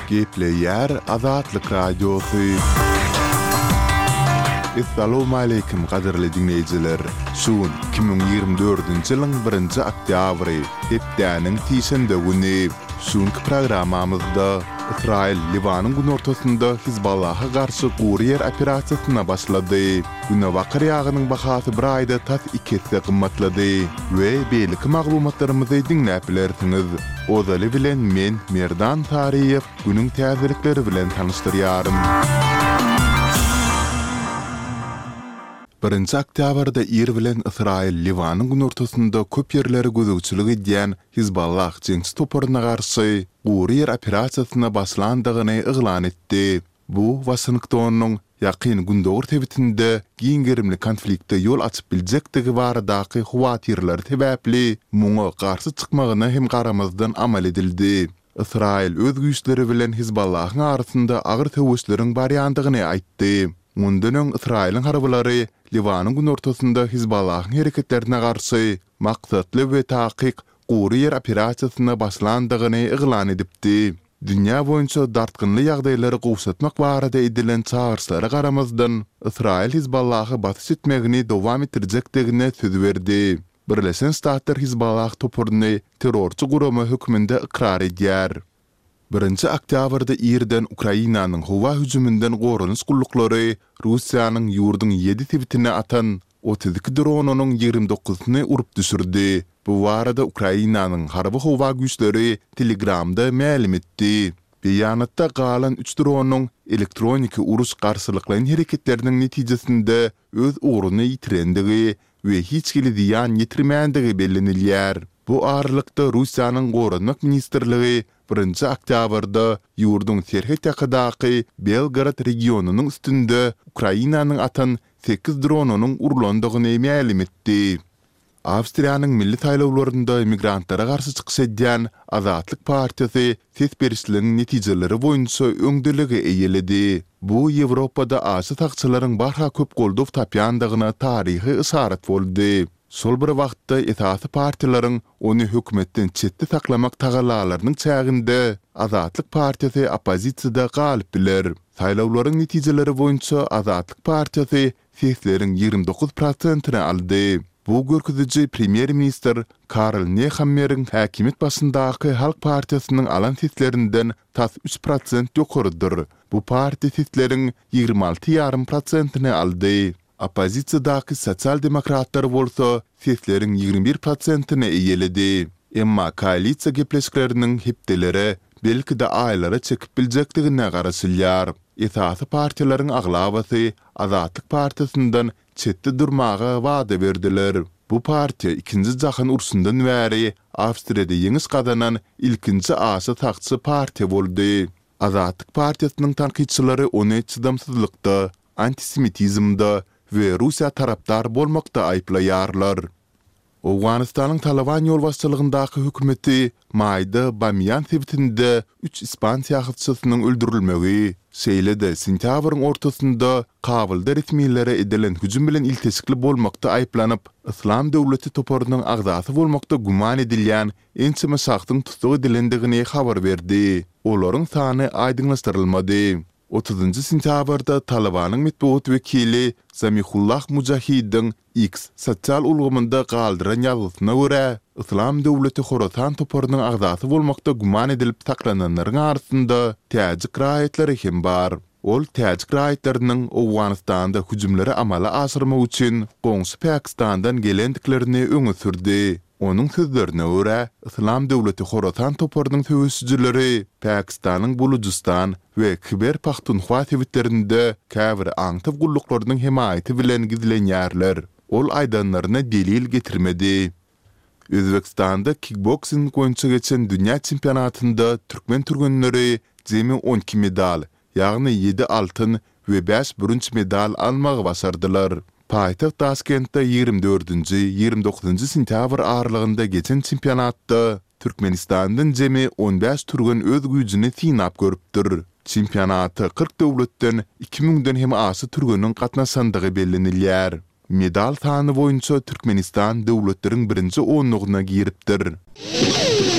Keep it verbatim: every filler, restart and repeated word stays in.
Gepleyer Azatlyk Radiosu. Assalamu alaykum qadirli dinleyijiler. Şuun iki bin ýygrimi dördünji ýylyň birinji oktýabry, hepdäniň tiýşende güni. Şuňky programmamyzda Israil Liwanyň gün ortasynda Hizballaha garşy guryer operasiýasyna başlady. Güne wakar ýagynyň bahasy bir aýda tas iki esse gymmatlady we beýlik maglumatlarymyzy dinläp bilersiňiz. Ozaly bilen men Merdan Tariýew günüň täzelikleri bilen tanışdyrýarym. Birinci oktýabrda Ir bilen Israil Liwanyň gün ortasynda köp ýerleri gözegçilik edýän Hizballah jeňsi toparyna garşy guryer operasiýasyna başlandygyny eglan etdi. Bu Washingtonyň ýakyn gündöwür tebitinde giňgerimli konfliktde ýol açyp biljekdigi baradaky howatyrlar sebäpli muňa garşy çykmagyna hem garamazdan amal edildi. Israil öz güýçleri bilen Hizballahyň arasynda agyr töwüşleriň barýandygyny aýtdy. Mundan Israil'in harabalary Liwanyň gün ortasynda Hizballahyň hereketlerine garşy maksatly we takyk guryer operasiýasyna başlandygyny eglan edipdi. Dünýä boýunça dartgynly ýagdaýlary gowşatmak barada edilen çağrışlara garamazdan Israil Hizballahy batys etmegini dowam etdirjekdigine söz berdi. Birleşen Ştatlar Hizballah topuryny terrorçy guramy hökmünde ikrar edýär. Birinci oktýabrda Irden Ukrainanyň howa hüjümünden gorunuş gullukları Russiýanyň ýurdun ýedi tebitine atan otuz iki drononyň ýigirmi dokuzyny urup düşürdi. Bu arada Ukrainanyň harby howa güýçleri Telegramda ma'lum etdi. Beýanatda galan üç dronyň elektronik uruş garşylyklaryň hereketleriniň netijesinde öz uruny ýitirendigi we hiç kili diýan ýetirmänligi bellenilýär. Bu aralykda Russiýanyň Gorunmak ministrligi birinci oktýabrda ýurdun serhet ýakadaky Belgrad regionunyň üstünde Ukrainanyň atan sekiz drononyň urulandygyny ma'lum etdi. Awstriýanyň milli taýlawlarynda immigrantlara garşy çykyş edýän Azatlyk partiýasy ses berişleriniň netijeleri boýunça öňdeligi eýeledi. Bu Ýewropada aşy takçylaryň barha köp goldow tapýandygyna taryhy isaret boldy. Sol bir wagtda esasy partiýalaryň ony hökümetden çetde saklamak tagalalarynyň çäginde Azatlyk partiýasy opozisiýada galyp biler. Taýlawlaryň netijeleri boýunça Azatlyk partiýasy sesleriň ýygrimi dokuz prosentyny aldy. Bu görkeziji premier minister Karl Nehammer'in häkimet başyndaky Halk partiýasynyň alan seslerinden tas üç prosent ýokarydyr. Bu partiýa sesleriň ýygrimi alty ýarym prosentyny aldy. Opozisiýadaky sosial demokratlar bolsa sesleriň ýygrimi bir prosentyny eýeledi. Emma koalisiýa gepleşikleriniň hepdeleri belki de aýlara çekip biljekdigine garaşylýar. Esasy partiýalaryň aglabasy Azatlyk partiýasyndan çetde durmaga wada berdiler. Bu partiýa ikinji jahyn uruşundan bäri Awstriýada ýeňiş gazanan ilkinji aşy takçy partiýa boldy. Azatlyk partiýasynyň tanqidçilari ony çydamsızlykda, antisemitizmde we Russiýa tarapdar bolmakda aýplaýarlar. Awganistanyň Taliban ýol başçylygyndaky hökümeti maýda Bamyan tebitinde üç ispan syýahatçysynyň öldürilmegi, şeýle-de sentýabryň ortasynda Kabulda resmiýetlere edilen hüjüm bilen iltesikli bolmakda aýplanyp, Islam döwleti toparynyň agzasy bolmakda guman edilýän ençe meşahytyň tutug edilendigini habar berdi. Olaryň sany aýdynlaşdyrylmady. otuzunji sentýabrda Talibanyň metbuat wekili Zamihullah Mujahidin X sosial ulgamynda galdyran ýazysyna görä, Islam döwleti Horasan toparynyň agzasy bolmakda guman edilip saklananlaryň arasynda täjik raýatlar hem bar. Ol täjik raýatlarynyň Awganistanda hüjümleri amala aşyrmak üçin goňşy Pakistandan gelendiklerini öňe sürdi. Onun sözlerine göre Islam döwleti Horasan toparynyň töwüşçüleri Pakistanyň Bulujistan we Khyber Pakhtunkhwa tebitlerinde käbir aňtyp gulluklarının himaýaty bilen gizilen ýerler. Ol aýdanlaryna delil getirmedi. Özbekistanda kickboxing boýunça geçen dünýä çempionatynda türkmen türgenleri jemi on iki medal, ýagny ýedi altyn we beş bürünç medal almagy başardylar. Paýtaxt Taşkentde ýygrimi dördünji ýygrimi dokuzunji sentýabr aralygynda geçen çempionatda Türkmenistandan jemi on beş türgen öz güýjini synap görüpdir. Çempionaty kırk döwletden iki miňden hem aşy türgeniň gatnaşandygy bellenilýär. Medal sany boýunça Türkmenistan döwletleriň birinji onlugyna giripdir.